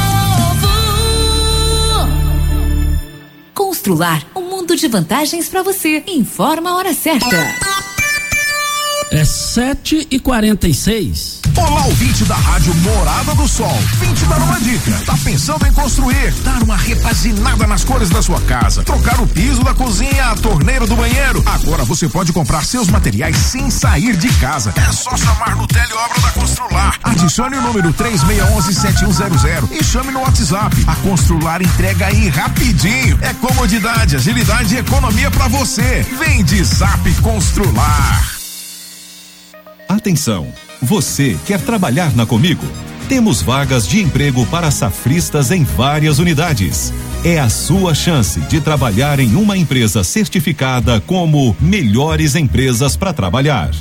novo. Constrular um mundo de vantagens para você. Informa a hora certa. É sete e quarenta e seis. Olá, ouvinte da Rádio Morada do Sol. Vim te dar uma dica. Tá pensando em construir, dar uma repaginada nas cores da sua casa, trocar o piso da cozinha, a torneira do banheiro? Agora você pode comprar seus materiais sem sair de casa. É só chamar no Teleobra da Constrular. Adicione o número três seis um um sete um zero zero e chame no WhatsApp. A Constrular entrega aí rapidinho. É comodidade, agilidade e economia pra você. Vem de Zap Constrular. Atenção! Você quer trabalhar na Comigo? Temos vagas de emprego para safristas em várias unidades. É a sua chance de trabalhar em uma empresa certificada como Melhores Empresas para Trabalhar.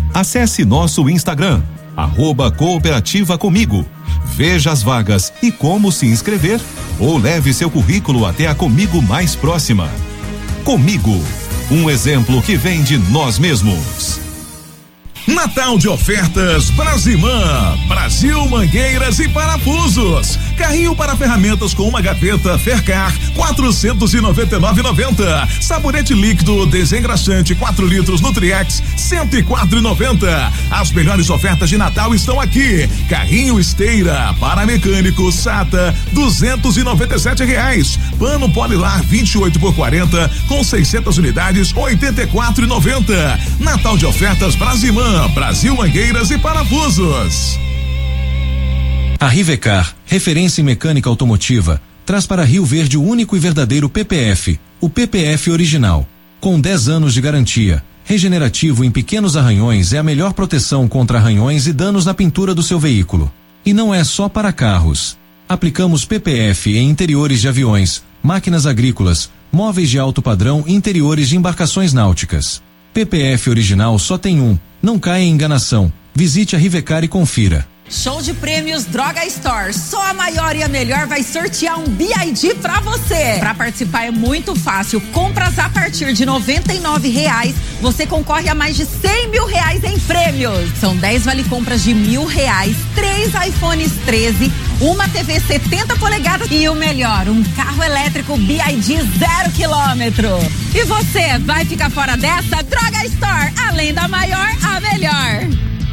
Acesse nosso Instagram, arroba Cooperativa Comigo. Veja as vagas e como se inscrever ou leve seu currículo até a Comigo mais próxima. Comigo, um exemplo que vem de nós mesmos. Natal de ofertas Brasimã, Brasil Mangueiras e Parafusos. Carrinho para ferramentas com uma gaveta Fercar, quatrocentos e noventa e nove reais e noventa centavos. Sabonete líquido desengraxante quatro litros Nutriex, cento e quatro reais e noventa centavos. As melhores ofertas de Natal estão aqui. Carrinho esteira para mecânico Sata, duzentos e noventa e sete reais. Pano Polilar vinte e oito por quarenta com seiscentas unidades, oitenta e quatro reais e noventa centavos. Natal de ofertas Brasimã, Brasil Mangueiras e Parafusos. A Rivecar, referência em mecânica automotiva, traz para Rio Verde o único e verdadeiro P P F, o P P F original. Com dez anos de garantia, regenerativo em pequenos arranhões é a melhor proteção contra arranhões e danos na pintura do seu veículo. E não é só para carros. Aplicamos P P F em interiores de aviões, máquinas agrícolas, móveis de alto padrão e interiores de embarcações náuticas. P P F original só tem um. Não caia em enganação. Visite a Rivecar e confira. Show de prêmios Droga Store. Só a maior e a melhor vai sortear um B I D pra você. Pra participar é muito fácil. Compras a partir de noventa e nove reais. Você concorre a mais de cem mil reais em prêmios. São dez vale compras de mil reais, três iPhones treze, uma T V setenta polegadas e o melhor, um carro elétrico B I D zero quilômetro. E você vai ficar fora dessa? Droga Store, além da maior, a melhor.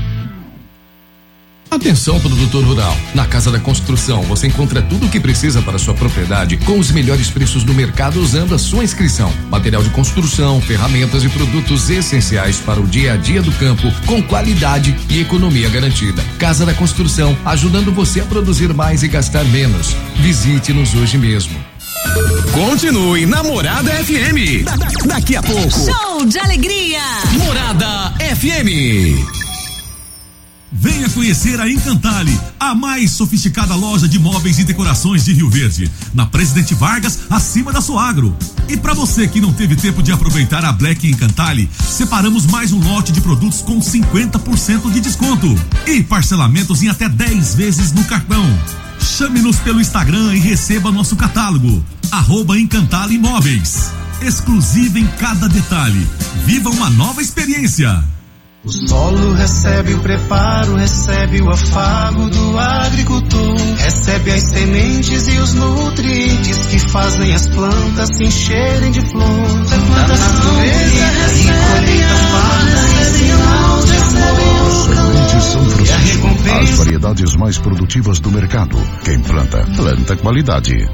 Atenção, produtor rural. Na Casa da Construção você encontra tudo o que precisa para sua propriedade com os melhores preços do mercado usando a sua inscrição. Material de construção, ferramentas e produtos essenciais para o dia a dia do campo com qualidade e economia garantida. Casa da Construção, ajudando você a produzir mais e gastar menos. Visite-nos hoje mesmo. Continue na Morada F M. Da, da, daqui a pouco. Show de alegria. Morada F M. Venha conhecer a Encantale, a mais sofisticada loja de móveis e decorações de Rio Verde, na Presidente Vargas, acima da Soagro. E para você que não teve tempo de aproveitar a Black Encantale, separamos mais um lote de produtos com cinquenta por cento de desconto e parcelamentos em até dez vezes no cartão. Chame-nos pelo Instagram e receba nosso catálogo, arroba Encantale Imóveis. Exclusivo em cada detalhe. Viva uma nova experiência. O solo recebe o preparo, recebe o afago do agricultor, recebe as sementes e os nutrientes que fazem as plantas se encherem de flor. Da natureza recebe a sinal de amor. Semente São Francisco, as variedades mais produtivas do mercado. Quem planta, planta qualidade.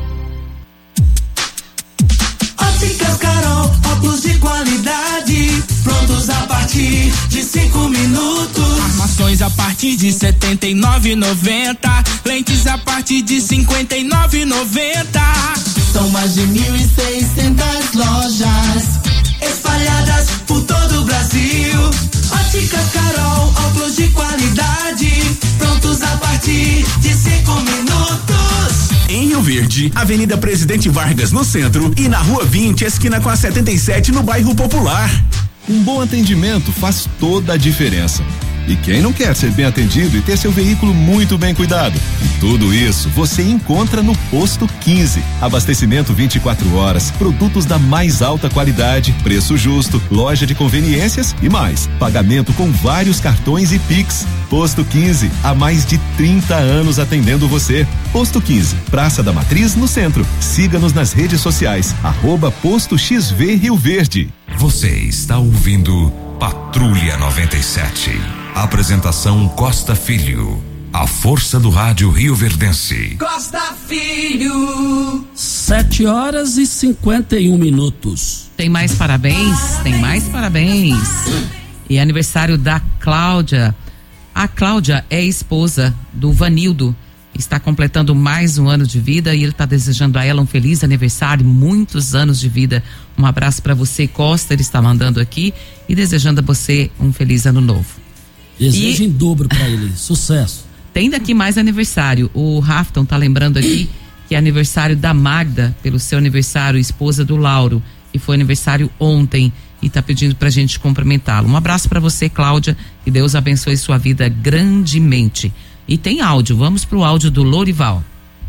Óticas Carol, óculos de qualidade, prontos a partir de cinco minutos. Armações a partir de setenta e nove reais e noventa centavos, lentes a partir de cinquenta e nove reais e noventa centavos. São mais de mil e seiscentas lojas espalhadas por todo o Brasil. Óticas Carol, óculos de qualidade, prontos a partir de cinco minutos. Em Rio Verde, Avenida Presidente Vargas no centro e na Rua vinte, esquina com a setenta e sete no bairro Popular. Um bom atendimento faz toda a diferença. E quem não quer ser bem atendido e ter seu veículo muito bem cuidado? E tudo isso você encontra no Posto quinze. Abastecimento vinte e quatro horas, produtos da mais alta qualidade, preço justo, loja de conveniências e mais. Pagamento com vários cartões e Pix. Posto quinze, há mais de trinta anos atendendo você. Posto quinze, Praça da Matriz, no centro. Siga-nos nas redes sociais, arroba Posto X V Rio Verde. Você está ouvindo Patrulha noventa e sete. Apresentação Costa Filho. A força do rádio rioverdense. Costa Filho. Sete horas e cinquenta e um minutos. Tem mais parabéns? Tem mais parabéns. E aniversário da Cláudia. A Cláudia é esposa do Vanildo. Está completando mais um ano de vida e ele está desejando a ela um feliz aniversário, muitos anos de vida. Um abraço para você, Costa, ele está mandando aqui e desejando a você um feliz ano novo. Desejo e... em dobro para ele, sucesso. Tem daqui mais aniversário. O Rafton tá lembrando aqui que é aniversário da Magda, pelo seu aniversário, esposa do Lauro, e foi aniversário ontem. e tá pedindo pra gente cumprimentá-lo. Um abraço para você, Cláudia, que Deus abençoe sua vida grandemente. E tem áudio, vamos pro áudio do Lorival.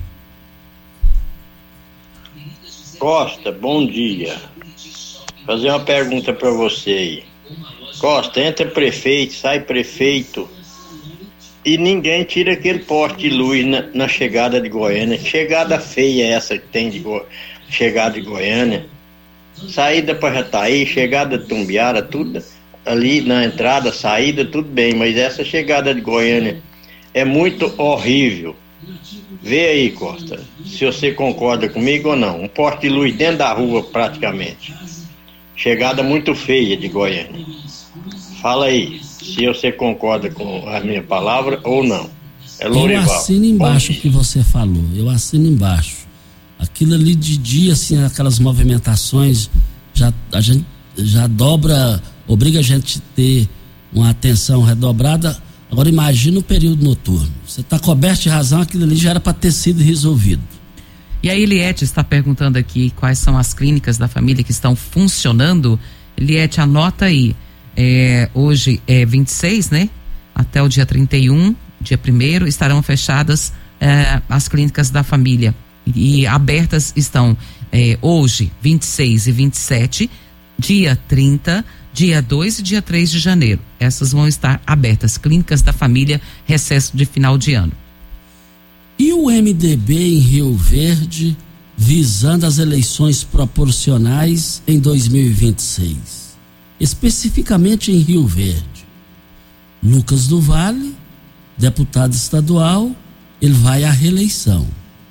Costa, bom dia. Fazer uma pergunta para você aí. Costa, entra prefeito, sai prefeito e ninguém tira aquele poste de luz na, na chegada de Goiânia. Chegada feia essa que tem de Go... chegada de Goiânia. Saída para Jataí, chegada de Tumbiara, tudo ali na entrada, saída, tudo bem, mas essa chegada de Goiânia é muito horrível. Vê aí, Costa, se você concorda comigo ou não. Um poste de luz dentro da rua, praticamente. Chegada muito feia de Goiânia. Fala aí, se você concorda com a minha palavra ou não. É Lorival. Eu assino embaixo o que você falou. Eu assino embaixo. Aquilo ali de dia, assim, aquelas movimentações, já, a gente já dobra, obriga a gente a ter uma atenção redobrada. Agora imagina o período noturno. Você está coberto de razão, aquilo ali já era para ter sido resolvido. E a Eliette está perguntando aqui quais são as clínicas da família que estão funcionando. Eliette, anota aí. É, hoje é vinte e seis, né? Até o dia trinta e um, dia primeiro, estarão fechadas é, as clínicas da família. E, e abertas estão é, hoje, vinte e seis e vinte e sete, dia trinta, dia dois e dia três de janeiro. Essas vão estar abertas. Clínicas da família, recesso de final de ano. E o M D B em Rio Verde, visando as eleições proporcionais em dois mil e vinte e seis? Especificamente em Rio Verde. Lucas do Vale, deputado estadual, ele vai à reeleição.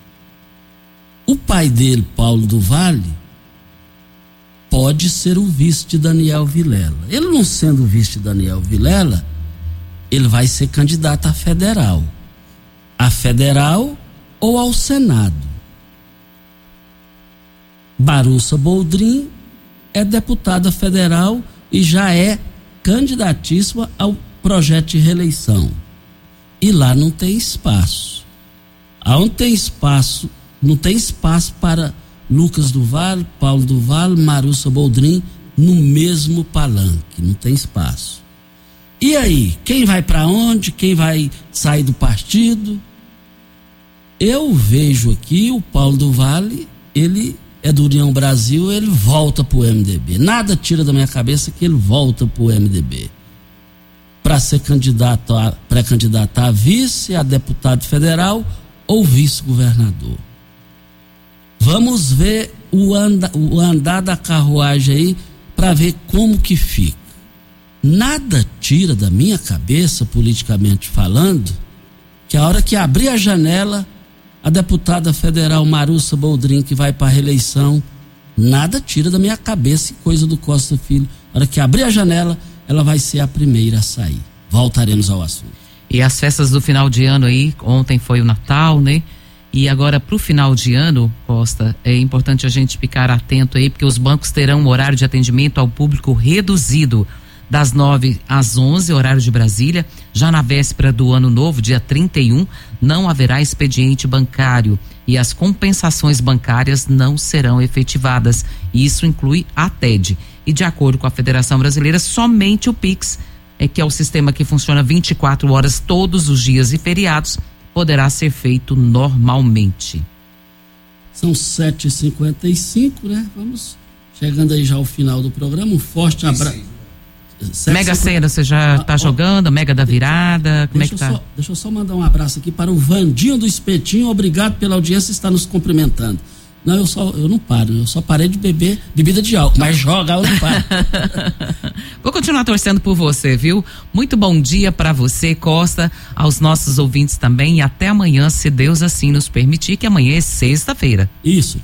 O pai dele, Paulo do Vale, pode ser o vice de Daniel Vilela. Ele não sendo o vice de Daniel Vilela, ele vai ser candidato a federal. A federal ou ao Senado. Barussa Boldrin é deputada federal e já é candidatíssima ao projeto de reeleição. E lá não tem espaço. Aonde tem espaço, não tem espaço para Lucas do Vale, Paulo do Vale, Marussa Boldrin no mesmo palanque, não tem espaço. E aí, quem vai para onde? Quem vai sair do partido? Eu vejo aqui o Paulo do Vale, ele é do União Brasil, ele volta pro M D B. Nada tira da minha cabeça que ele volta pro M D B. Para ser candidato a, pré-candidato a vice, a deputado federal ou vice-governador. Vamos ver o, anda, o andar da carruagem aí para ver como que fica. Nada tira da minha cabeça, politicamente falando, que a hora que abrir a janela, a deputada federal Marussa Boldrin, que vai para a reeleição, nada tira da minha cabeça, coisa do Costa Filho. A hora que abrir a janela, ela vai ser a primeira a sair. Voltaremos ao assunto. E as festas do final de ano aí, ontem foi o Natal, né? E agora pro final de ano, Costa, é importante a gente ficar atento aí, porque os bancos terão um horário de atendimento ao público reduzido, das nove às onze, horário de Brasília. Já na véspera do ano novo, dia trinta e um, não haverá expediente bancário e as compensações bancárias não serão efetivadas. Isso inclui a T E D. E de acordo com a Federação Brasileira, somente o Pix, é que é o sistema que funciona vinte e quatro horas todos os dias e feriados, poderá ser feito normalmente. São sete e cinquenta e cinco, né? Vamos chegando aí já ao final do programa. Um forte abraço. Mega Sena, você já está ah, jogando? Mega da Virada? Como é que tá? Só, deixa eu só mandar um abraço aqui para o Vandinho do Espetinho. Obrigado pela audiência, está nos cumprimentando. Não, eu só, eu não paro, eu só parei de beber bebida de álcool, mas jogar eu não paro. Vou continuar torcendo por você, viu? Muito bom dia para você, Costa, aos nossos ouvintes também, e até amanhã, se Deus assim nos permitir, que amanhã é sexta-feira. Isso.